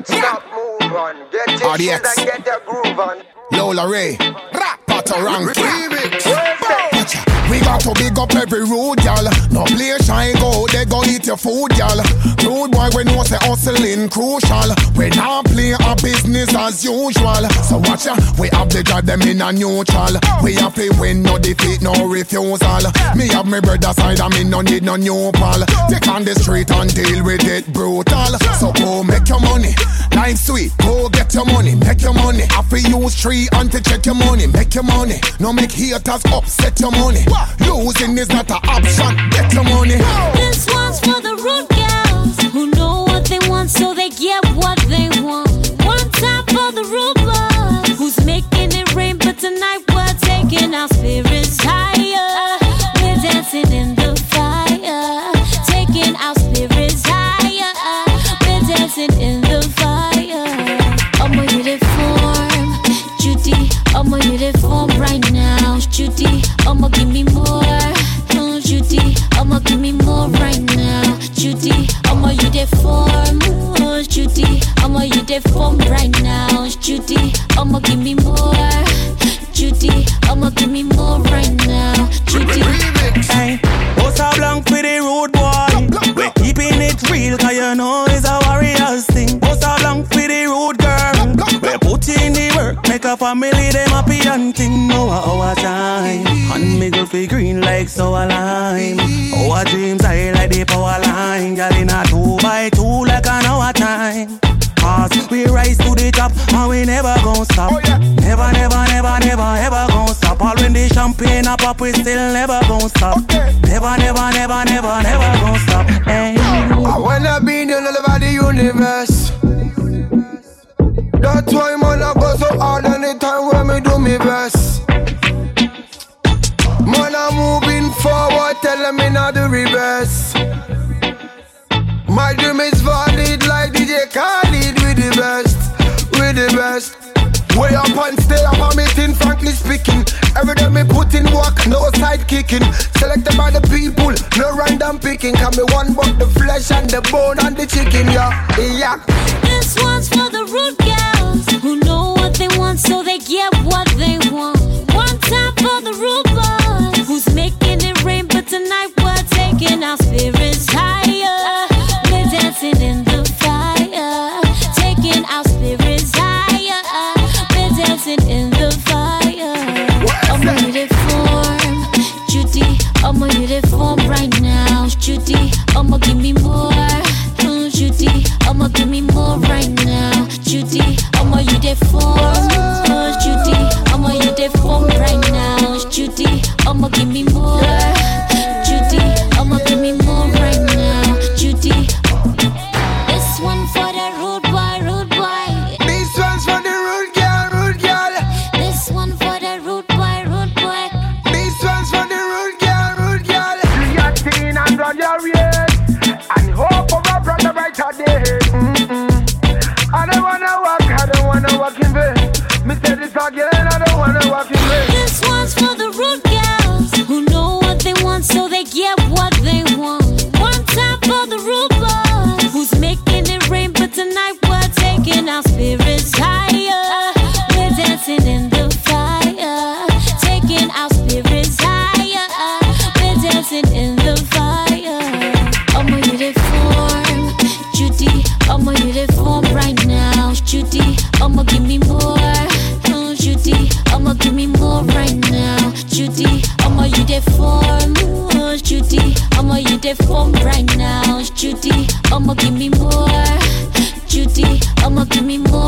Stop move on. Get your shit and get your groove on. Lola Ray, rap patter rank. We got to big up every road, y'all. No play shine go, they go eat your food, y'all. Road boy, we know say hustling crucial. We not play our business as usual. So watch ya, we have the job them in a neutral. We have to win, no defeat, no refusal. Me have my brother side, and me no need no new pal. Take on the street and deal with it brutal. So go make your money, life sweet. Go get your money, make your money. Have to use 3 and to check your money, make your money. No make haters upset your money. Losing is not an option. Get your money. This one's for the rude girls who know what they want, so they get what they want. One time for the rude boys who's making it rain, but tonight we're taking our spirits higher. We're dancing in the fire, taking our spirits higher. We're dancing in the fire. I'm a uniform, Judy. I'm a uniform right now, Judy. I'ma give me more, Judy. I'ma give me more right now, Judy. I'ma you deform, Judy. I'ma you deform right now, Judy. I'ma give me more, Judy. I'ma give me more right now, Judy. Hey, Osa Blanc with the rude boy. We're keeping it real, cause you know it's a warrior's thing. Osa Blanc with the rude girl. We're putting the work, make a family, them happy and thing. No our time. And me go feel green like sour lime. Our dreams high like the power line. Girl in a 2x2 like an hour time. Cause we rise to the top and we never gon' stop. Never, never, never, never, ever gon' stop. All when the champagne a pop, we still never gon' stop. Never, never, never, never, never gon' stop. Hey. I wanna be the all over the universe. That's why man I go so hard anytime when me do me best. Man I'm moving forward, telling me not the reverse. My dream is valid like DJ Khaled with the best, with the best. Way up and stay up on me thing, frankly speaking. Every day me put in work, no side kicking. Selected by the people, no random picking. Can be one but the flesh and the bone and the chicken, yeah. This one's for the rude girls who know what they want, so they get what they want. One time for the rude boys who's making it rain, but tonight we're taking our spirits higher. We're dancing in the fire, taking our spirits higher. We're dancing in the fire. I'm a uniform, Judy. I'm a uniform right now, Judy. I'ma give me more, Judy. I'ma give me more right now, Judy. I'ma you deform, Judy. I'ma you deform right now, Judy. I'ma give me more, Judy. I'ma give me more right now, Judy. This one for the rude boy, rude boy. This one's for the rude girl, rude girl. This one for the rude boy, rude boy. This one's for the rude girl, rude girl. Do your thing and run your race, and hope for a brother brighter day. I don't wanna walk in vain. Me say this again, I don't wanna walk in vain. This one's for the rude girls who know what they want, so they get what they want. One time for the rude boys who's making it rain, but tonight we're taking our spirits higher. We're dancing in the fire, taking our spirits higher. We're dancing in the fire. I'm a uniform, Judy. I'm a uniform right now, Judy. I'ma give me more, Judy. I'ma give me more right now, Judy. I'ma you deform, Judy. I'ma you deform right now, Judy. I'ma give me more, Judy. I'ma give me more